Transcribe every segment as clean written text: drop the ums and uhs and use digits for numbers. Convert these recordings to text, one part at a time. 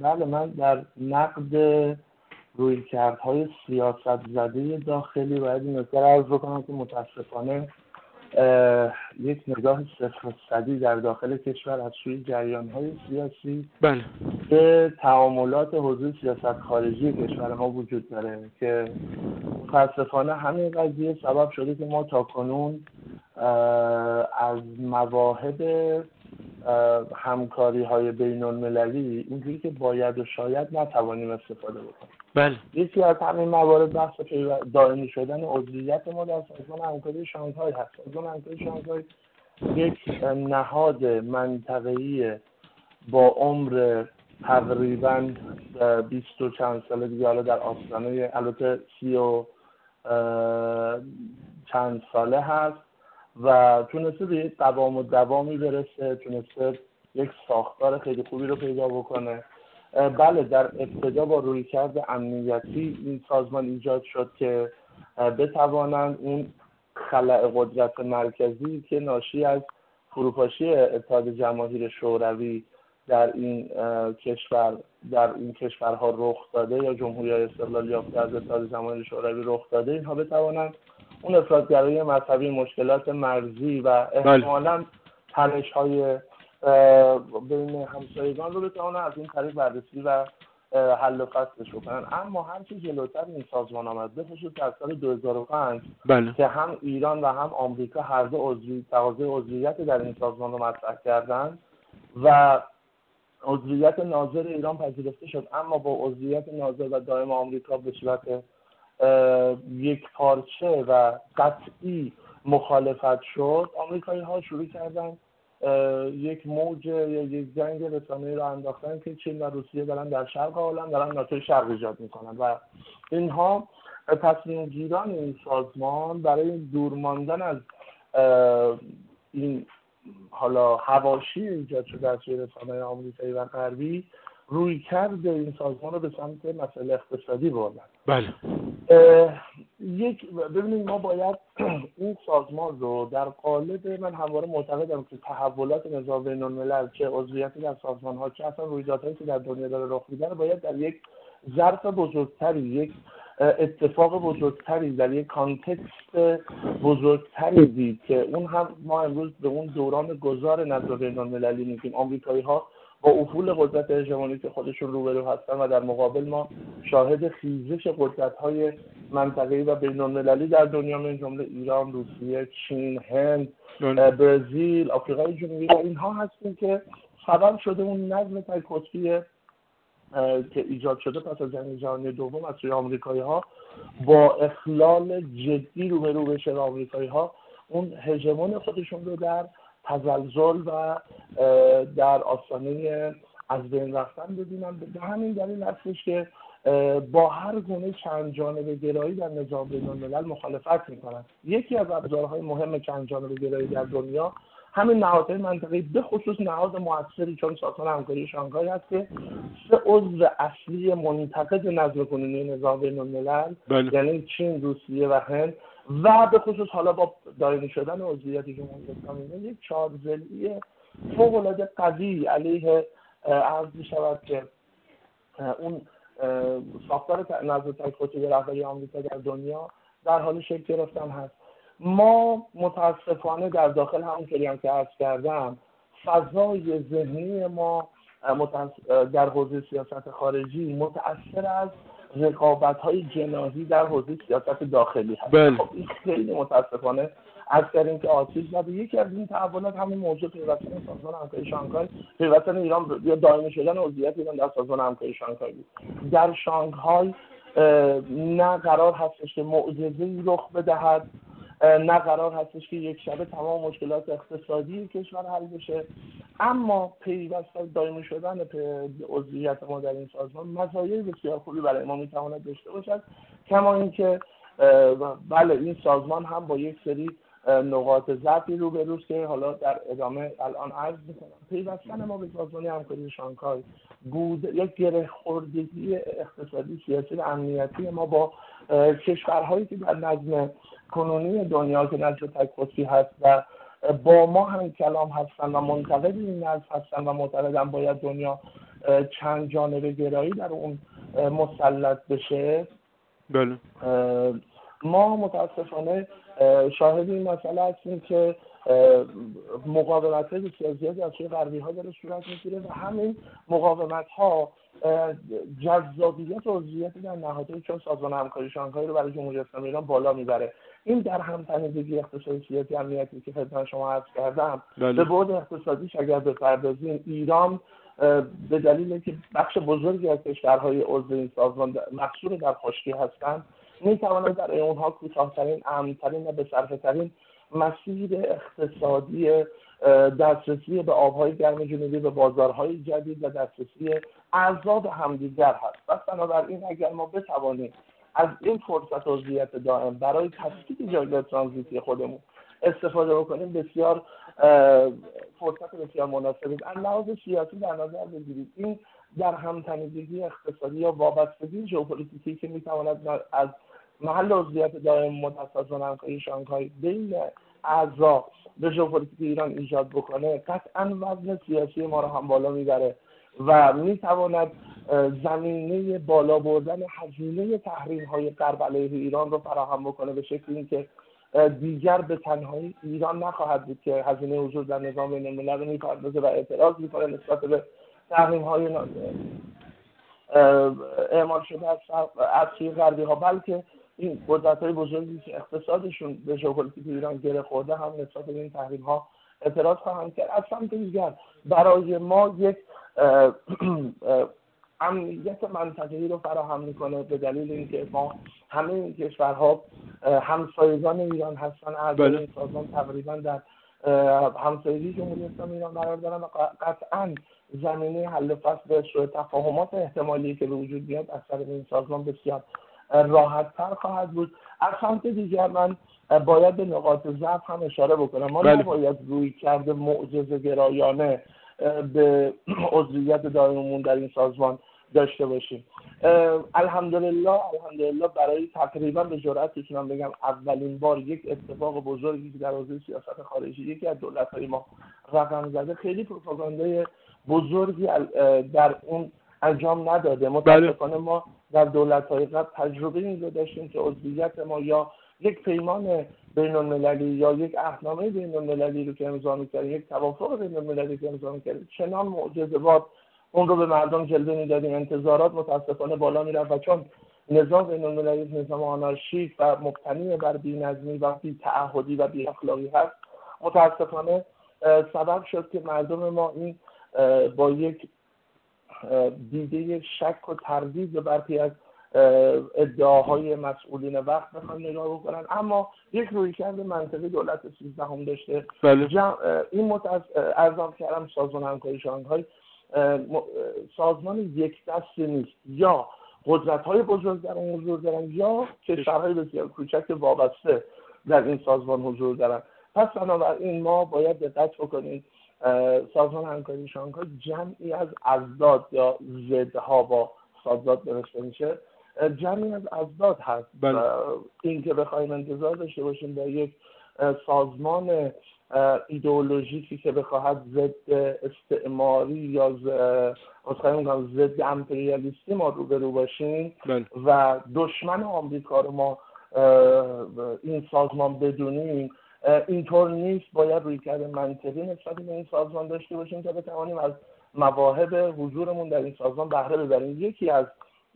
بله، من در نقد رویکردهای سیاست زده داخلی باید این نکته عرض بکنم که متاسفانه یک نگاه صفر صدی در داخل کشور از سوی جریان‌های سیاسی بله به تعاملات حوزه سیاست خارجی کشور ما وجود داره که متاسفانه همین قضیه سبب شده که ما تاکنون از مواهب همکاری‌های بین‌المللی اونجوری که باید و شاید نتوانیم استفاده بکنیم. بله یکی از همین موارد بحث دائمی شدن عضویت ما در سازمان همکاری شانگهای هست. سازمان همکاری شانگهای یک نهاد منطقه‌ای با عمر تقریباً 20 و چند ساله دیگه، حالا در آستانه البته 30 و چند ساله هست و تونسته به یک قوام و دوامی برسه، تونسته یک ساختار خیلی خوبی رو پیدا بکنه. بله، در ابتدا با رویکرد امنیتی این سازمان ایجاد شد که بتوانند اون خلأ قدرت مرکزی که ناشی از فروپاشی اتحاد جماهیر شوروی در این کشورها رخ داده یا جمهوری‌های استقلال یافته از اتحاد جماهیر شوروی رخ داده، اینها بتوانند اون افراط‌گرایی مذهبی، مشکلات مرزی و احتمالاً تنش‌های بین همسایگان رو بتوانند از این طریق بررسی و حل و فصلش بکنن. اما هر چه جلوتر این سازمان آمد، به خصوص در سال 2005 که هم ایران و هم آمریکا هر دو تقاضای عضویت در این سازمان رو مطرح کردند و عضویت ناظر ایران پذیرفته شد، اما با عضویت ناظر و دائم آمریکا به صورت یک پارچه و قطعی مخالفت شد، آمریکایی‌ها شروع کردن یک موج یا یک جنگ رسانه‌ای را انداختن که چین و روسیه دارن در شرق عالم دارن ناتوی شرق ایجاد میکنن و اینها تصمیم گیران این سازمان برای دور ماندن از این حالا حواشی ایجاد شده از سوی رسانه‌های آمریکایی و غربی روی کرد این سازمان رو به سمت مسئله اقتصادی بردن. بله. ببینید ما باید این سازمان رو در قالب، من همواره معتقدم که تحولات نظام بین‌الملل چه عضویتی در سازمان‌ها چه اصلا رویدادهایی که در دنیا داره رخ میده باید در یک ظرف بزرگتری، یک اتفاق بزرگتری، در یک کانتکست بزرگتری دید که اون هم ما امروز به اون دوران گذار نظام بین‌المللی میگیم. آمریکایی‌ها با افول قدرت هژمونی که خودشون روبرو هستن و در مقابل ما شاهد خیزش قدرت‌های منطقه‌ای و بین‌المللی در دنیا من جمله ایران، روسیه، چین، هند، برزیل، آفریقای جنوبی و اینها هستیم که سبب شده اون نظم تک‌قطبی که ایجاد شده پس از جنگ جهانی دوم از سوی آمریکایی‌ها با اخلال جدی روبرو بشه. آمریکایی‌ها اون هژمون خودشون رو در تزلزل و در آستانه از بین رفتن ببینن. به همین دلیل هستش که با هر گونه چند جانبه گرایی در نظام بین‌الملل مخالفت میکنن. یکی از ابزارهای مهم چند جانبه گرایی در دنیا همین نهادهای منطقه‌ای، به خصوص نهاد موثری چون سازمان همکاری شانگهای هست که 3 عضو اصلی منتقد نظم کنونی نظام بین‌الملل یعنی چین، روسیه و هند و به خصوص حالا با دائمی شدن عضویت جمهوری اسلامی یک چارزلی فوق‌العاده قوی علیه عرض می‌شود که اون ساختار نظم تک‌قطبی رهبری آمریکا در دنیا در حال شکل گرفتن هست. ما متاسفانه در داخل همونطوری هم که عرض کردم فضای ذهنی ما در حوزه سیاست خارجی متأثر از رقابت‌های جناحی در حوزه سیاست داخلی هست. خب این خیلی متاسفانه از کردیم که آسیب زده. یکی از این تحولات همین موضوع پیوستن سازمان همکاری شانگهای، پیوستن ایران یا دائمی شدن عضویت ایران در سازمان همکاری شانگهای بود. در شانگهای نه قرار هستش که معجزه‌ای رخ بدهد، نه قرار هستش که یک شبه تمام مشکلات اقتصادی کشور حل بشه، اما پیوستن دائمی شدن عضویت ما در این سازمان مزایای بسیار خوبی برای ما میتواند داشته باشد. کما اینکه بله این سازمان هم با یک سری نقاط ضعفی روبروست که حالا در ادامه الان عرض میکنم. پیوستن ما به سازمان همکاری شانگهای بود یک گره خوردگی اقتصادی، سیاسی و امنیتی ما با کشورهایی که در نظم کنونی دنیا که نظم تک‌قطبی هست و با ما هم کلام هستن و منتقد این نظم هستن و معتقدن باید دنیا چند جانبه گرایی در اون مسلط بشه، بله. ما متاسفانه شاهد این مسئله هستیم که مقاومت‌های بسیار زیادی از سوی غربی‌ها داره صورت می‌گیره و همین مقاومت‌ها جذابیت و عضویت در نهادهایی چون سازمان همکاری شانگهای رو برای جمهوری اسلامی ایران بالا میبره. این در هم‌تنیدگی اقتصادی، سیاسی، امنیتی که خدمت شما عرض کردم، به بعد اقتصادیش اگر بپردازیم، ایران به دلیل که بخش بزرگی از کشورهای عضو این سازمان محصور در خشکی هستند، می‌تواند در اونها کوتاه‌ترین، امن‌ترین و به‌صرفه‌ترین مسیر اقتصادی دسترسی به آبهای گرم جنوبی، به بازارهای جدید و دسترسی اعضا به همدیگر هست. پس بنابراین اگر ما بتوانیم از این فرصت عضویت دائم برای تثبیت جایگاه ترانزیتی خودمون استفاده بکنیم، بسیار فرصت بسیار مناسبی است. از لحاظ سیاسی در نظر بگیرید، این در همتنیدگی اقتصادی یا وابستگی ژئوپلیتیکی که میتواند از محل عضویت دائم مدت سازمان همکاری شانگهای بین اعضا به ژئوپلیتیک ایران ایجاد بکنه، قطعا وزن سیاسی ما را هم بالا میبره و میتواند زمینه بالا بردن هزینه تحریم‌های غرب علیه ایران رو فراهم بکنه، به شکلی که دیگر به تنهایی ایران نخواهد بود که هزینه حضور در نظام بین‌الملل رو میپردازه و اعتراض میکنه نسبت به تحریم‌های اعمال شده از سوی غربی‌ها، بلکه این قدرت‌های بزرگی که اقتصادشون به ژئوپلیتیک ایران گره خورده هم نسبت به این تحریم‌ها اعتراض خواهند کرد. از سمت دیگر برای ما یک امنیت منطقه‌ای رو فراهم می‌کنه، به دلیل اینکه ما همه این کشورها همسایگان ایران هستن، اعضای این سازمان تقریبا در همسایگی جمهوری اسلامی ایران قرار دارن و قطعاً زمینه حل فصل به سوء تفاهمات احتمالی که به وجود بیاد از طریق این سازمان بسیار راحت‌تر خواهد بود. از سمت دیگر من باید به نقاط ضعف هم اشاره بکنم. ما نباید رویکرد معجزه‌گرایانه به عضویت دائممون در این سازمان داشته باشیم. الحمدلله برای تقریبا به جرئت میتونم بگم اولین بار یک اتفاق بزرگی که در حوزه سیاست خارجی یکی از دولت‌های ما رقم زده، خیلی پروپاگاندای بزرگی در اون انجام نداده. متأسفانه ما در دولت‌های قبل تجربه این رو داشتیم که عضویت ما یا یک پیمان بین‌المللی یا یک عهدنامه بین‌المللی رو که امضا می‌کردیم، یک توافق بین‌المللی که امضا می‌کردیم، چنان معجزه‌بار اون رو به مردم جلوه می‌دادیم، انتظارات متأسفانه بالا می‌رفت و چون نظام بین‌المللی نظام آنارشیک و مبتنی بر بی‌نظمی و بی‌تعهدی و بی‌اخلاقی هست، متأسفانه سبب شد که مردم ما این با یک دیده شک و تردید به برخی از ادعاهای مسئولین وقت بخوان نگاه بکنن، اما یک رویکرد منطقی دولت 13 داشته. این ارزام کردم سازمان همکاری شانگهای سازمان یک دستی نیست، یا قدرت‌های بزرگ در اون حضور دارن یا کشورهای بسیار کوچک وابسته در این سازمان حضور دارن. پس بنابراین ما باید دقت بکنیم سازمان همکاری شانگهای جمعی از اضداد یا ضدها با سازات نوشته میشه، جمعی از اضداد هست. این که بخوایم انتظار داشته باشیم با یک سازمان ایدئولوژیکی که بخواهد ضد استعماری یا ضد امپریالیستی ما روبرو باشیم و دشمن آمریکا رو ما این سازمان بدونیم، اینطور نیست. باید رویکرد منطقی نسبت به این سازمان داشته باشیم تا بتوانیم از مواهب حضورمون در این سازمان بهره ببریم. یکی از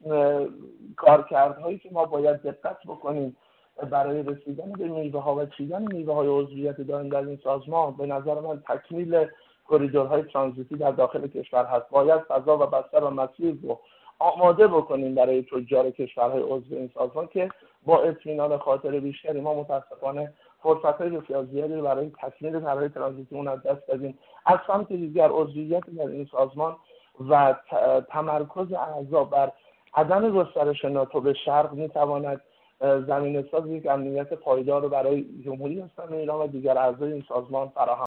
کارکردهایی که ما باید دقت بکنیم برای رسیدن به میوه‌ها و چیدن میوه‌های عضویت دائم در این سازمان، به نظر من تکمیل کریدورهای ترانزیتی در داخل کشور هست. باید فضا و بستر و مسیر رو آماده بکنیم برای تجار کشورهای عضو این سازمان که با اطمینان خاطر بیشتری ما متاسفانه فرصت‌های بسیار زیادی رو برای تکمیل طرح‌های ترانزیتی اون از دست دادیم. از سمت دیگر عضویت در این سازمان و تمرکز اعضا بر عدم گسترش ناتو به شرق می‌تواند زمینه‌ساز یک امنیت پایدار رو برای جمهوری اسلامی ایران و دیگر اعضای این سازمان فراهم